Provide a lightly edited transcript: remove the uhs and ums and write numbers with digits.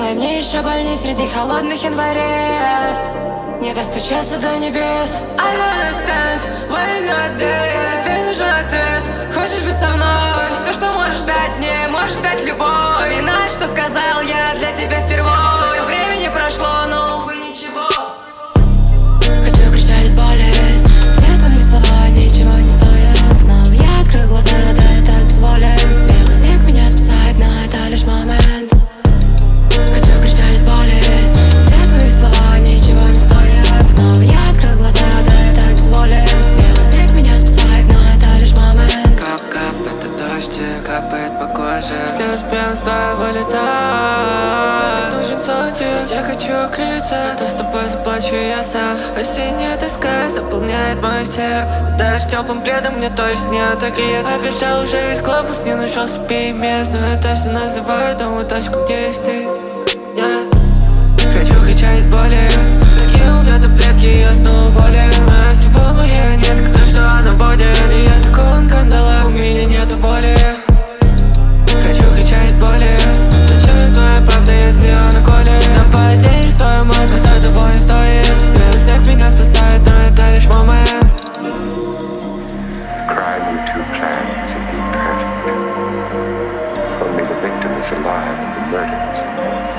Дай мне еще больней среди холодных январей. Не достучаться до небес. I don't understand why not there. Тебе нужен ответ. Хочешь быть со мной? Все, что можешь дать мне, можешь дать любовь. И знаешь, что сказал я для тебя впервые. Времени прошло, но увы ничего. Хочу кричать от боли. Все твои слова ничего не стоят. Снова я открыл глаза, да я так безволен. Белый снег меня спасает, но это лишь момент. Хочу кричать от боли. Все твои слова ничего не стоят. Снова я открыл глаза, да я так безволен. Белый снег меня спасает, но это лишь момент. Кап-кап, это дождь, капает по коже. Слез прям с твоего лица. Нужен зонтик, я хочу укрыться. То с тобой заплачу я сам. Осенняя тоска заполняет мое сердце. Даже теплым пледом мне точно не отогреться. Обещал уже весь глобус, не нашел себе мест. Но я точно называю тому точку, где есть ты. Хочу кричать от боли. Закинул где таблетки, я снова болен. А всего моей нет, кто что она водит. И я закон кандала, у меня нету воли. Хочу кричать от боли. Зачем твоя правда, если она колет? Нападение в свой мозг, это того не стоит. Белый снег меня спасает, но это лишь момент. Crime you two plan is indeed perfect. Only the victim is alive and the murder is